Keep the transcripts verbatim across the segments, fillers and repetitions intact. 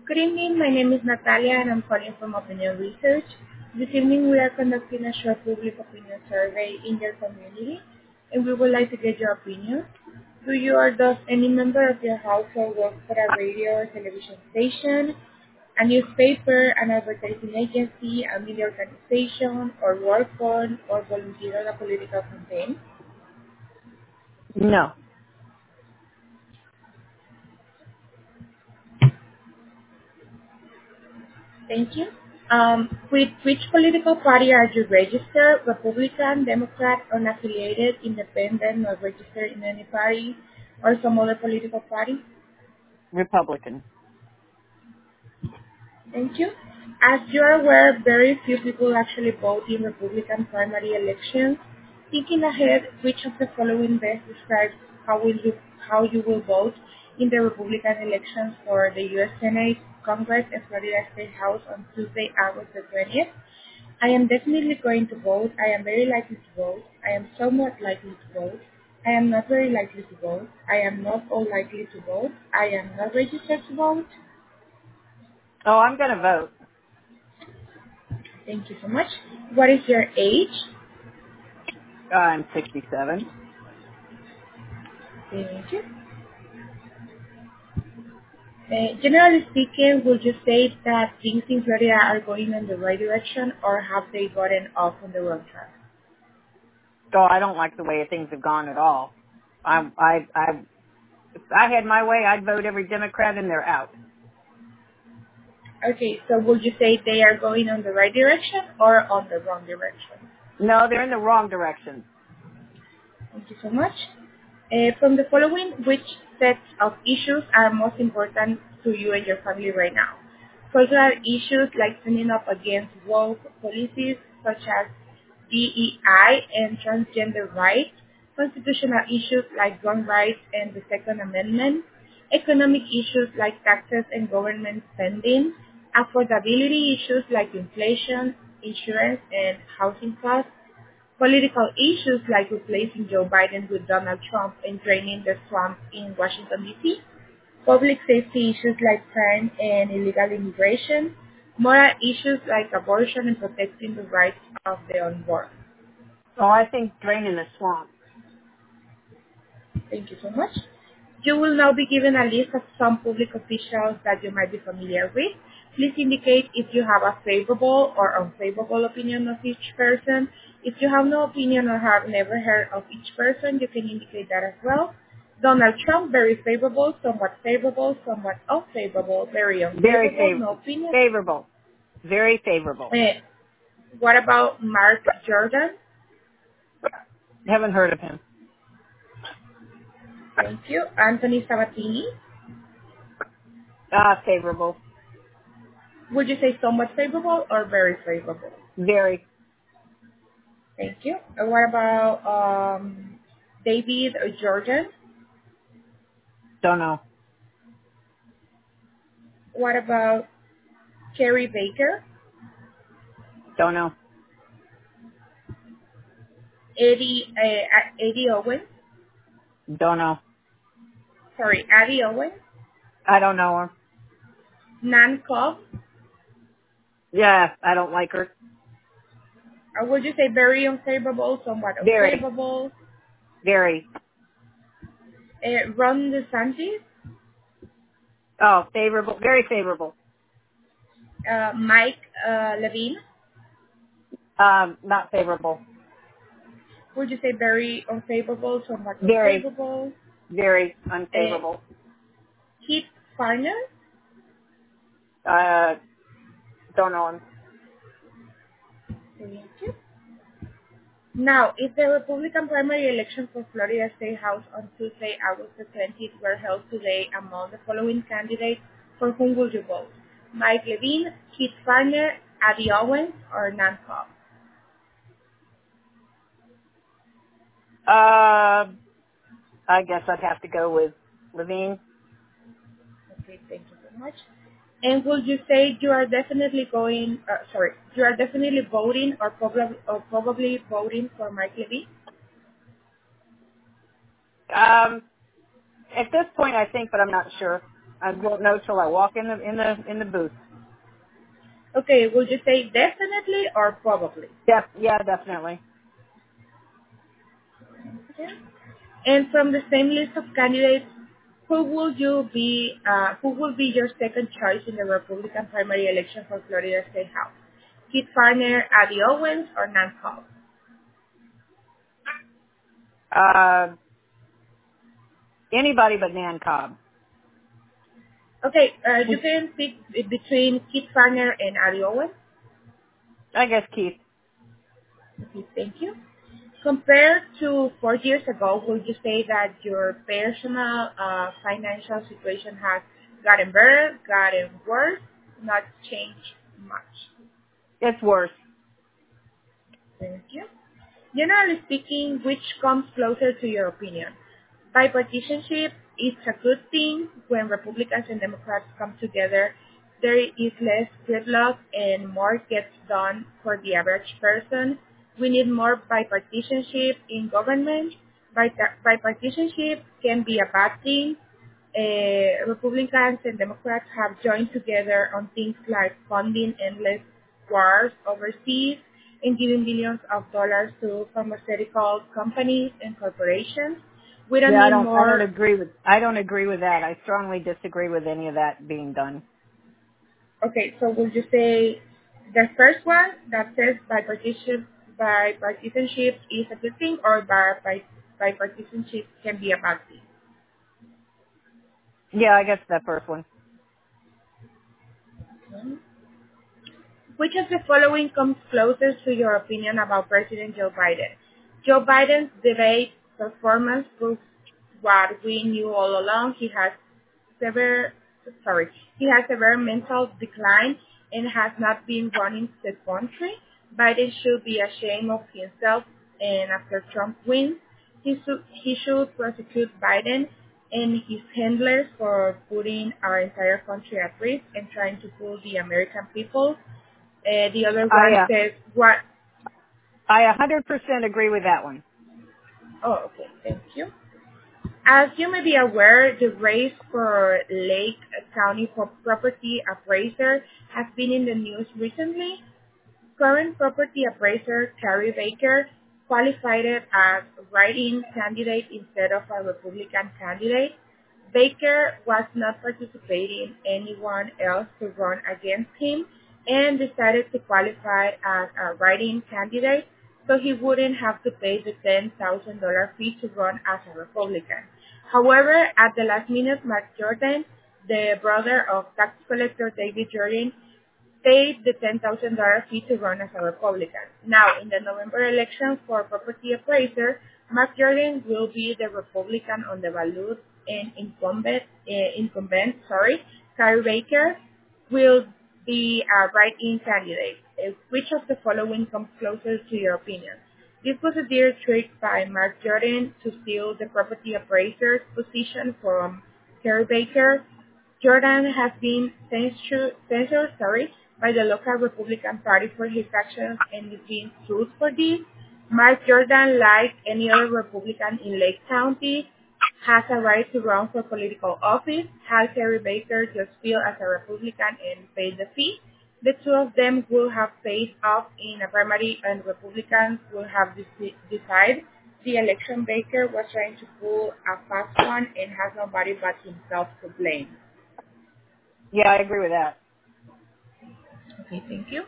Good evening. My name is Natalia, and I'm calling from Opinion Research. This evening, we are conducting a short public opinion survey in your community, and we would like to get your opinion. Do you or does any member of your household work for a radio or television station, a newspaper, an advertising agency, a media organization, or work on or volunteer on a political campaign? No. Thank you. Um, with which political party are you registered? Republican, Democrat, unaffiliated, independent, not registered in any party, or some other political party? Republican. Thank you. As you are aware, very few people actually vote in Republican primary elections. Thinking ahead, which of the following best describes how will you how you will vote in the Republican elections for the U S Senate, Congress, and Florida State House on Tuesday, August the twentieth? I am definitely going to vote. I am very likely to vote. I am somewhat likely to vote. I am not very likely to vote. I am not all likely to vote. I am not registered to vote. Oh, I'm going to vote. Thank you so much. What is your age? Uh, I'm sixty-seven. Thank you. Uh, generally speaking, would you say that things in Florida are going in the right direction, or have they gotten off on the wrong track? Oh, I don't like the way things have gone at all. I, I, I, if I had my way, I'd vote every Democrat and they're out. Okay, so would you say they are going on the right direction or on the wrong direction? No, they're in the wrong direction. Thank you so much. Uh, from the following, which sets of issues are most important to you and your family right now? Cultural issues like standing up against woke policies such as D E I and transgender rights, constitutional issues like gun rights and the Second Amendment, economic issues like taxes and government spending, affordability issues like inflation, insurance, and housing costs, political issues like replacing Joe Biden with Donald Trump and draining the swamp in Washington, D C, public safety issues like crime and illegal immigration, moral issues like abortion and protecting the rights of the unborn. Oh, I think draining the swamp. Thank you so much. You will now be given a list of some public officials that you might be familiar with. Please indicate if you have a favorable or unfavorable opinion of each person. If you have no opinion or have never heard of each person, you can indicate that as well. Donald Trump, very favorable, somewhat favorable, somewhat unfavorable, very Very unfavorable, no favorable. opinion. Favorable. Very favorable. Eh, what about Mark Jordan? Haven't heard of him. Thank you. Anthony Sabatini. Ah, favorable. Would you say somewhat favorable or very favorable? Very. Thank you. And what about um, David or Jordan? Don't know. What about Kerry Baker? Don't know. Eddie uh, Eddie Owens? Don't know. Sorry, Addie Owens? I don't know her. Nan Cobb? Yeah, I don't like her. Or would you say very unfavorable, somewhat Very. unfavorable? Very. Uh, Ron DeSantis? Oh, favorable. Very favorable. Uh, Mike uh, Levine? Um, not favorable. Would you say very unfavorable, somewhat Very. unfavorable? Very Uh, unfavorable. Keith Farner? Uh, don't know him. Thank you. Now, if the Republican primary election for Florida State House on Tuesday, August the twentieth, were held today among the following candidates, for whom would you vote? Mike Levine, Keith Farner, Addie Owens, or Nan Cobb? Uh, I guess I'd have to go with Levine. Okay, thank you so much. And would you say you are definitely going, uh, sorry, you are definitely voting or probably, or probably voting for Mike Levine? Um, at this point, I think, but I'm not sure. I won't know till I walk in the in the in the booth. Okay, would you say definitely or probably? Yeah, yeah, definitely. Okay. And from the same list of candidates, who will you be? Uh, who will be your second choice in the Republican primary election for Florida State House? Kit Farner, Abby Owens, or Nan Cobb? Uh, anybody but Nan Cobb. Okay, uh, you can pick between Kit Farner and Abby Owens. I guess Keith. Okay, thank you. Compared to four years ago, would you say that your personal uh, financial situation has gotten better, gotten worse, not changed much? It's worse. Thank you. Generally speaking, which comes closer to your opinion? Bipartisanship is a good thing. When Republicans and Democrats come together, there is less gridlock and more gets done for the average person. We need more bipartisanship in government. Bipa- Bipartisanship can be a bad thing. Uh, Republicans and Democrats have joined together on things like funding endless wars overseas and giving billions of dollars to pharmaceutical companies and corporations. We don't Yeah, I need don't. I don't more. agree with. I don't agree with that. I strongly disagree with any of that being done. Okay, so would you say the first one that says bipartisanship, bipartisanship is a good thing, or bi- bi- bipartisanship can be a bad thing? Yeah, I guess that first one. Mhm. Which of the following comes closest to your opinion about President Joe Biden? Joe Biden's debate performance proves what we knew all along. He has severe, sorry, he has severe mental decline and has not been running the country. Biden should be ashamed of himself, and after Trump wins, he should, he should prosecute Biden and his handlers for putting our entire country at risk and trying to fool the American people. Uh, the other I one uh, says, what? I a hundred percent agree with that one. Oh, okay, thank you. As you may be aware, the race for Lake County pro- property appraiser has been in the news recently. Current property appraiser Carrie Baker qualified it as write-in candidate instead of a Republican candidate. Baker was not participating anyone else to run against him and decided to qualify as a write-in candidate so he wouldn't have to pay the ten thousand dollars fee to run as a Republican. However, at the last minute, Mark Jordan, the brother of tax collector David Jordan, paid the ten thousand dollars fee to run as a Republican. Now, in the November election for property appraiser, Mark Jordan will be the Republican on the ballot, and incumbent, uh, incumbent, sorry, Carrie Baker will be a write-in candidate. Uh, Which of the following comes closer to your opinion? This was a direct trick by Mark Jordan to steal the property appraiser's position from Carrie Baker. Jordan has been censured, censored sorry, by the local Republican Party for his actions and is being sued for this. Mark Jordan, like any other Republican in Lake County, has a right to run for political office. Hal Terry Baker just filed as a Republican and paid the fee. The two of them will have faced off in a primary and Republicans will have deci- decided the election. Baker was trying to pull a fast one and has nobody but himself to blame. Yeah, I agree with that. Okay, thank you.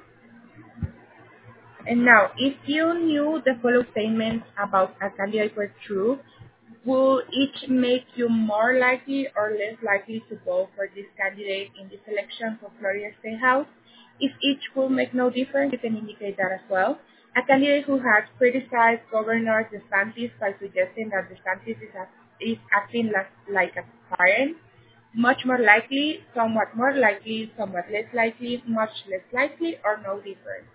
And now, if you knew the following statements about a candidate were true, will each make you more likely or less likely to vote for this candidate in this election for Florida State House? If each will make no difference, you can indicate that as well. A candidate who has criticized Governor DeSantis by suggesting that DeSantis is, a, is acting like, like a parent, much more likely, somewhat more likely, somewhat less likely, much less likely, or no difference.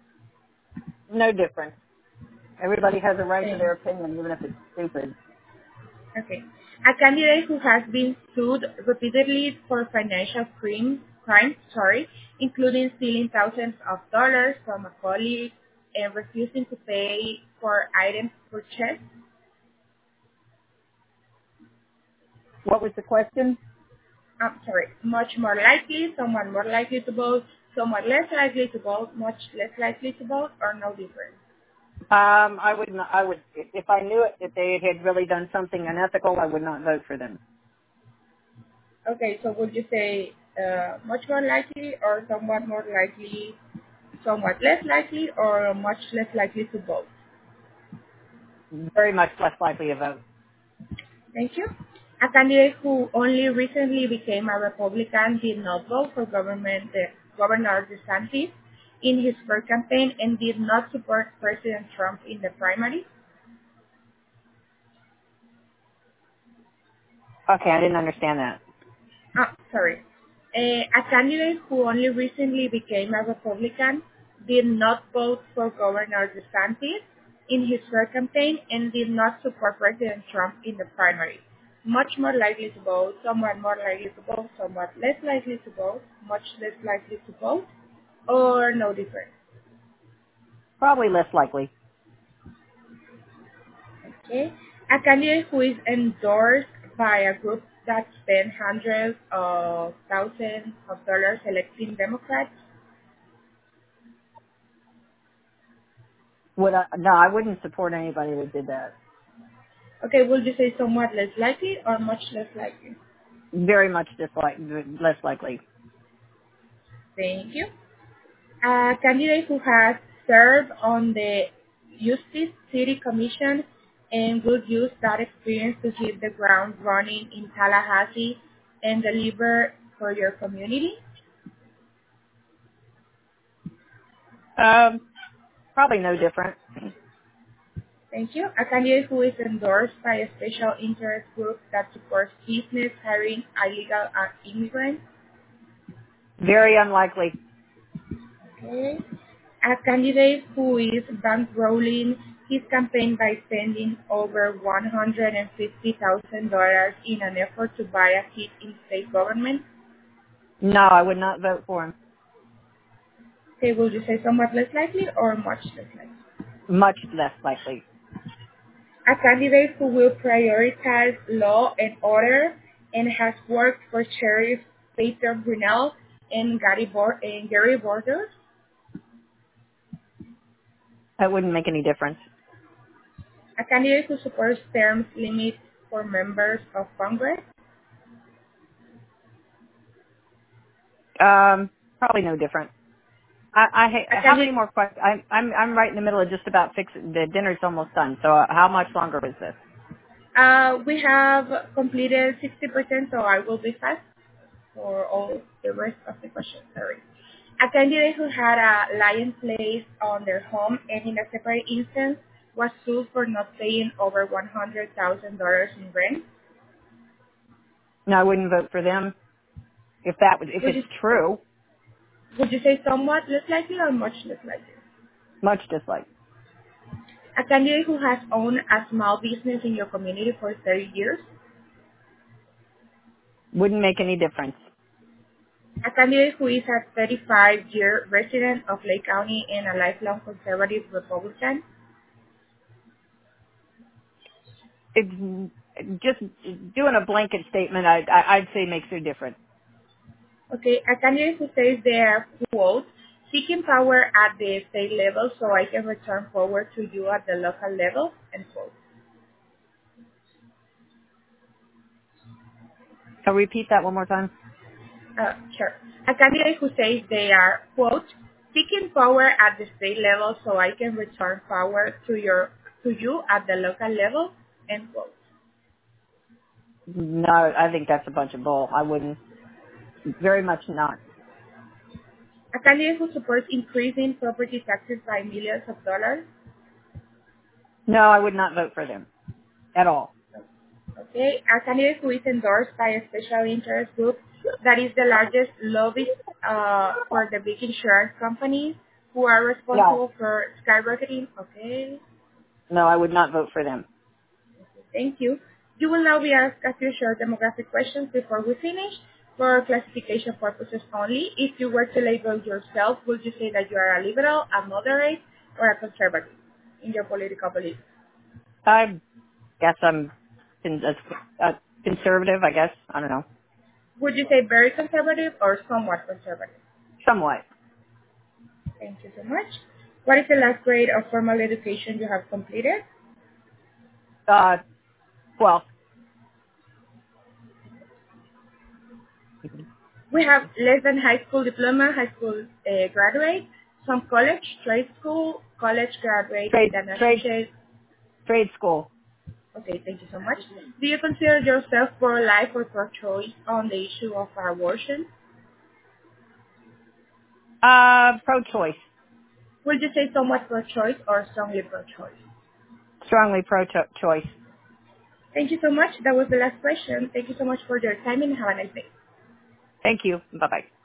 No difference. Everybody has a right to Thank their opinion, even if it's stupid. Okay. A candidate who has been sued repeatedly for financial crime, crimes, sorry, including stealing thousands of dollars from a colleague and refusing to pay for items purchased. What was the question? I'm sorry, much more likely, somewhat more likely to vote, somewhat less likely to vote, much less likely to vote, or no difference? Um, I would not, I would, if I knew it, that they had really done something unethical, I would not vote for them. Okay, so would you say uh, much more likely or somewhat more likely, somewhat less likely, or much less likely to vote? Very much less likely to vote. Thank you. A candidate who only recently became a Republican did not vote for government, uh, Governor DeSantis in his first campaign and did not support President Trump in the primary. Okay, I didn't understand that. Ah, sorry. Uh, a candidate who only recently became a Republican did not vote for Governor DeSantis in his first campaign and did not support President Trump in the primary. Much more likely to vote, somewhat more likely to vote, somewhat less likely to vote, much less likely to vote, or no difference. Probably less likely. Okay? A candidate who is endorsed by a group that spent hundreds of thousands of dollars electing Democrats. Would I, no, I wouldn't support anybody that did that. Okay, will you say somewhat less likely or much less likely? Very much dislike, less likely. Thank you. A candidate who has served on the Justice City Commission and will use that experience to hit the ground running in Tallahassee and deliver for your community. Um, probably no different. Thank you. A candidate who is endorsed by a special interest group that supports business hiring illegal uh, immigrants. Very unlikely. Okay. A candidate who is bankrolling his campaign by spending over one hundred fifty thousand dollars in an effort to buy a seat in state government. No, I would not vote for him. Okay, will you say somewhat less likely or much less likely? Much less likely. A candidate who will prioritize law and order and has worked for Sheriff Peter Grinnell and Gary, Bor- and Gary Borders. That wouldn't make any difference. A candidate who supports terms limits for members of Congress. Um, probably no different. I, I A ha- how many candidate, more questions? I'm, I'm, I'm right in the middle of just about fixing, the dinner's almost done. So uh, how much longer is this? uh, we have completed sixty percent, so I will be fast for all the rest of the questions. Sorry. A candidate who had a lion placed on their home and in a separate instance was sued for not paying over one hundred thousand dollars in rent. No, I wouldn't vote for them if that was, if Would it's you, true. would you say somewhat less likely or much less likely? Much dislike. A candidate who has owned a small business in your community for thirty years. Wouldn't make any difference. A candidate who is a thirty-five-year resident of Lake County and a lifelong conservative Republican. It's just doing a blanket statement. I, I, I'd say makes no difference. Okay, a candidate who says they are, quote, seeking power at the state level so I can return power to you at the local level, end quote. I'll repeat that one more time. Uh, sure. A candidate who says they are, quote, seeking power at the state level so I can return power to your to you at the local level, end quote. No, I think that's a bunch of bull. I wouldn't. Very much not. A candidate who supports increasing property taxes by millions of dollars. No, I would not vote for them at all. Okay, a candidate who is endorsed by a special interest group that is the largest lobbyist uh, for the big insurance companies who are No, responsible for skyrocketing. Okay, no, I would not vote for them. thank you. You will now be asked a few short demographic questions before we finish. For classification purposes only, if you were to label yourself, would you say that you are a liberal, a moderate, or a conservative in your political beliefs? I guess I'm con- a, a conservative. I guess I don't know. Would you say very conservative or somewhat conservative? Somewhat. Thank you so much. What is the last grade of formal education you have completed? Uh, twelve. We have less than high school diploma, high school uh, graduate, some college, trade school, college graduate with Trade, an trade, associate. trade school. Okay, thank you so much. Do you consider yourself pro-life or pro-choice on the issue of abortion? Uh, pro-choice. Would you say somewhat pro-choice or strongly pro-choice? Strongly pro-choice. Thank you so much. That was the last question. Thank you so much for your time and have a nice day. Thank you. Bye-bye.